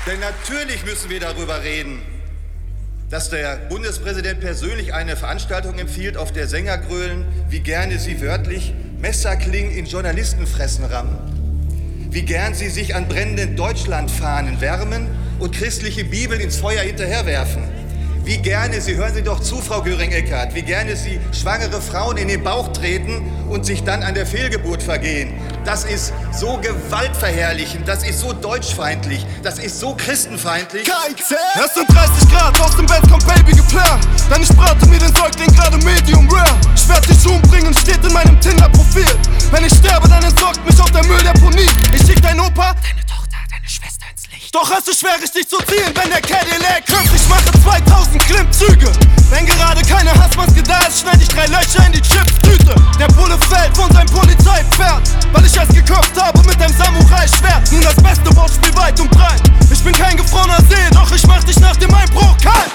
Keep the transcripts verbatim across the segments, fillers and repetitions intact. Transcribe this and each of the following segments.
Denn natürlich müssen wir darüber reden, dass der Bundespräsident persönlich eine Veranstaltung empfiehlt, auf der Sänger grölen, wie gerne sie wörtlich Messerklingen in Journalistenfressen rammen, wie gern sie sich an brennenden Deutschlandfahnen wärmen und christliche Bibeln ins Feuer hinterherwerfen. Wie gerne, Sie hören Sie doch zu, Frau Göring-Eckardt, wie gerne Sie schwangere Frauen in den Bauch treten und sich dann an der Fehlgeburt vergehen. Das ist so gewaltverherrlichend, das ist so deutschfeindlich, das ist so christenfeindlich. Es sind dreißig Grad, aus dem Bett kommt Baby geplant. Denn ich brate mir den Säugling gerade medium rare. Ich werd dich umbringen, steht in meinem Tinder-Profil. Wenn ich sterbe, dann entsorgt mich auf der Mülldeponie. Ich schick dein Opa, deine Tochter, deine Schwester ins Licht. Doch es ist schwer, richtig zu ziehen, wenn der Cadillac hüpft. Ich mache zweitausend Klimmzüge. Wenn gerade keine Hassmaske da ist, schneid ich drei Löcher in die Chips-Tüte. Der Bulle fällt von seinem Polizeipferd, weil ich es geköpft habe mit dem Samurai-Schwert. Nun das beste Wortspiel weit und breit. Ich bin kein gefrorener See, doch ich mach dich nach dem Einbruch kalt.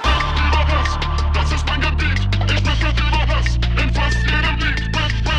Das ist mein Gebiet. Ich bin für Überhass in fast jedem Lied.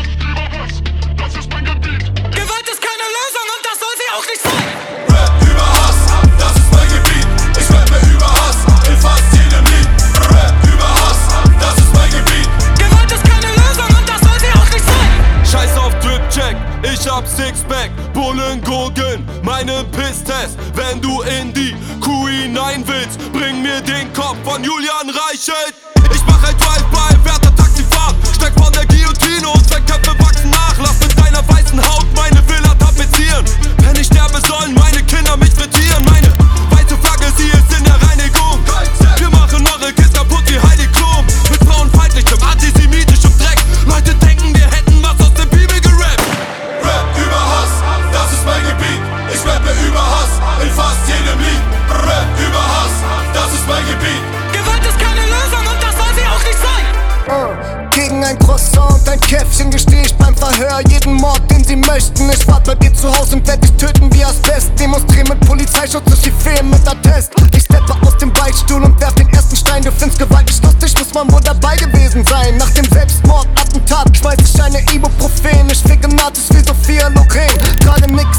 Das ist mein Gebiet. Gewalt ist keine Lösung und das soll sie auch nicht sein. Rap über Hass, das ist mein Gebiet. Ich rappe über Hass in fast jedem Lied. Rap über Hass, das ist mein Gebiet. Gewalt ist keine Lösung und das soll sie auch nicht sein. Scheiß auf Drip-Check, ich hab Sixpack, Bullengurgeln, meinen Pisstest. Wenn du in die Kuh hinein willst, bring mir den Kopf von Julian Reichelt. Ich mach ein Drive-By, werte Taxifahrt, steck von der Guillotine und zwei Köpfe wachsen nach. Lass mit deiner weißen Haut meine Villa tapezieren. Wenn ich sterbe, sollen meine Kinder mich frittieren. Meine weiße Flagge, sie ist in der Reinigung. Wir machen eure Kids kaputt wie Heidi Klum. Mit frauenfeindlichem, antisemitischem Dreck. Leute denken, wir hätten was aus der Bibel gerappt. Rap über Hass, das ist mein Gebiet. Ich rappe über Hass in fast jedem Lied. Rap über Hass, das ist mein Gebiet. Gewalt ist keine Lösung und das soll sie auch nicht sein. Uh, gegen ein Croissant und ein Käffchen gestehe ich beim Verhör jeden Mord, den sie möchten. Ich wart bei dir zu Hause und werd dich töten wie Asbest. Demonstriere mit Polizeischutz, durch die Feen mit Attest. Ich steppe aus dem Beichtstuhl und werf den ersten Stein. Du findest Gewalt nicht lustig, muss man wohl dabei gewesen sein. Nach dem Selbstmordattentat schmeiß ich eine Ibuprofen. Ich ficke Nazis wie Sophia Loren. Trage nix